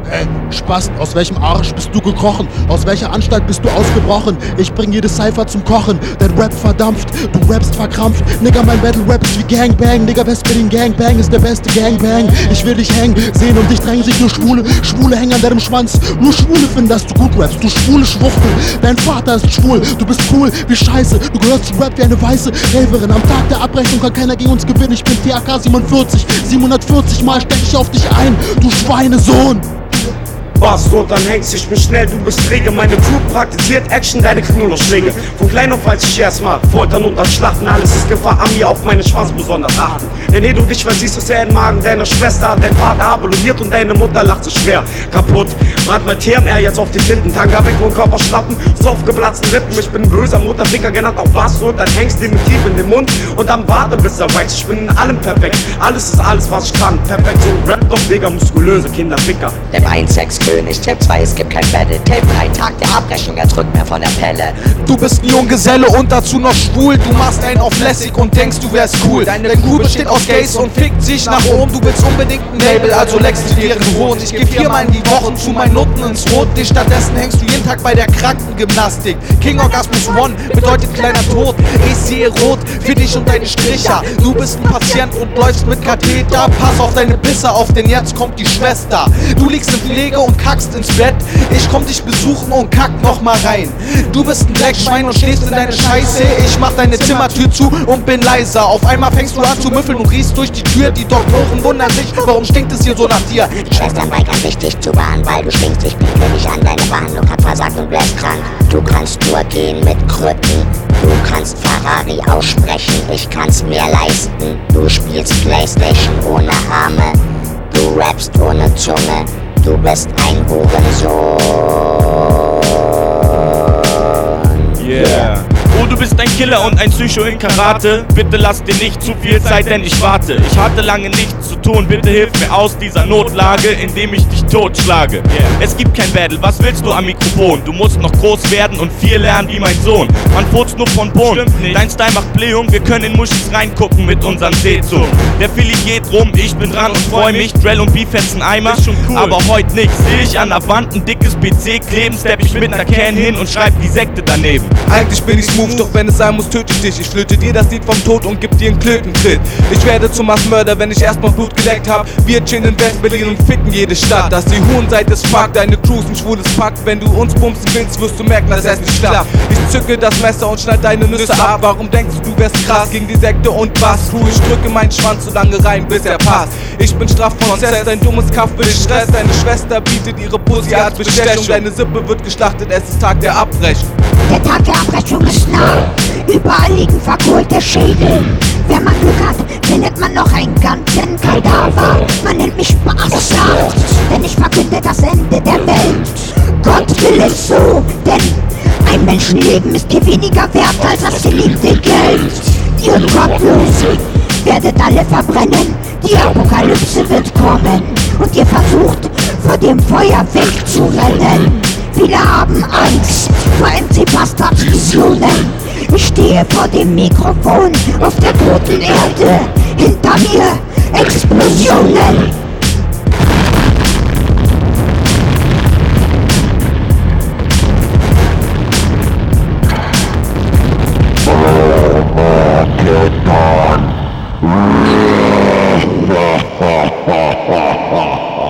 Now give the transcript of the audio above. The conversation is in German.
Spast, aus welchem Arsch bist du gekrochen? Aus welcher Anstalt bist du ausgebrochen? Ich bring jede Cypher zum Kochen, dein Rap verdampft, du rappst verkrampft. Nigga, mein Battle Rap ist wie Gangbang, Nigga, Westberlin Gangbang ist der beste Gangbang. Ich will dich hängen, sehen und dich drängen sich nur Schwule hängen an deinem Schwanz. Nur Schwule finden, dass du gut rappst, du schwule Schwuchtel. Dein Vater ist schwul, du bist cool wie Scheiße. Du gehörst zu Rap wie eine weiße Raverin. Am Tag der Abrechnung kann keiner gegen uns gewinnen. Ich bin TAK 47, 740 Mal stech ich auf dich ein, du Schweinesohn. Was so, dann hängst, ich bin schnell, du bist träge. Meine Crew praktiziert Action, deine kriegen nur noch Schläge. Von klein auf als ich erstmal foltern und dann schlachten. Alles ist Gefahr, an mir auf meine Schwanz besonders achten. Denn du dich versiehst, ist er im Magen deiner Schwester. Dein Vater abonniert und deine Mutter lacht so schwer kaputt. Manchmal TMR jetzt auf die Tintentanga, weg und Körper schlappen, so auf geplatzten Rippen. Ich bin ein böser Mutterficker, genannt auf was so. Dann hängst du mir tief in den Mund und dann warte bis er wächst. Ich bin in allem perfekt, alles ist alles, was ich kann. Perfekt, so Rap doch, Digga, muskulöse Kinderficker. Tipp 1, Sexkönig, Tipp 2, es gibt kein Battle. Tipp 3, Tag der Abrechnung, er drückt mir von der Pelle. Du bist ein Junggeselle und dazu noch schwul. Du machst einen auf lässig und denkst, du wärst cool. Deine Crew besteht aus Gays und fickt sich nach oben. Du willst unbedingt ein Label, also leckst du deren Brot. Ich geh 4-mal in die Woche zu meinen Nutten ins Rot. Dich stattdessen hängst du jeden Tag bei der Krankengymnastik. King Orgasmus One bedeutet kleiner Tod. Ich sehe rot für dich und deine Stricher. Du bist ein Patient und läufst mit Katheter. Pass auf deine Pisse auf, denn jetzt kommt die Schwester. Du liegst in Pflege und kackst ins Bett. Ich komm dich besuchen und kack noch mal rein. Du bist ein Dreckschwein und stehst in deine Scheiße. Ich mach deine Zimmertür zu und bin leiser. Auf einmal fängst du an zu müffeln und riechst durch die Tür. Die Doktoren wundern sich, warum stinkt es hier so nach dir? Schwestern weigern sich, dich zu warnen, weil du stinkst. Ich pinkel nicht an, deine Behandlung hat versagt und bläst krank. Du kannst nur gehen mit Krücken. Du kannst Ferrari aussprechen, ich kann's mir leisten. Du spielst Playstation ohne Arme. Du rappst ohne Zunge. Du bist ein Hurensohn. Yeah. Oh, du bist ein Killer und ein Psycho in Karate. Bitte lass dir nicht zu viel Zeit, denn ich warte. Ich hatte lange nichts zu tun, bitte hilf mir aus dieser Notlage, indem ich dich totschlage. Yeah. Es gibt kein Battle, was willst du am Mikrofon? Du musst noch groß werden und viel lernen wie mein Sohn. Man furzt nur von Bohnen, dein Style macht Blähung. Wir können in Muschis reingucken mit unseren Seezungen. Der Philly geht rum, ich bin dran und freu mich. Drell und Beef fetzen Eimer, schon cool. Aber heute nix. Seh ich an der Wand ein dickes PC kleben, stepp ich mit ner Can hin und schreib die Sekte daneben. Eigentlich bin ich smooth, doch wenn es sein muss, töte ich dich. Ich flöte dir das Lied vom Tod und gib dir einen Klötentritt. Ich werde zum Massenmörder, wenn ich erstmal Blut geleckt hab. Wir chillen in West-Berlin und ficken jede Stadt. Dass die Hurenseite ist fuck, deine Crew ist ein schwules Pack. Wenn du uns bumsen willst, wirst du merken, dass es nicht klappt. Ich zücke das Messer und schneid deine Nüsse ab. Warum denkst du, du wärst krass gegen die Sekte und was? Crew, ich drücke meinen Schwanz so lange rein, bis er passt. Ich bin straff von Cess, dein dummes Kaff will Stress. Deine Schwester bietet ihre Pussy als Bestechung. Deine Sippe wird geschlachtet, es ist Tag der Abrechnung. Der Tag der Abrechnung ist nah. Überall liegen verkohlte Schädel. Wenn man Glück hat, findet man noch einen ganzen Kadaver. Man nennt mich Bastard, denn ich verkünde das Ende der Welt. Gott will es so, denn ein Menschenleben ist dir weniger wert als das geliebte Geld. Ihr Gottlosen werdet alle verbrennen. Die Apokalypse wird kommen und ihr versucht, vor dem Feuer wegzurennen. Viele haben Angst vor MC Bastards Visionen. Ich stehe vor dem Mikrofon auf der toten Erde. Hinter mir Explosionen. Ha ha ha ha ha.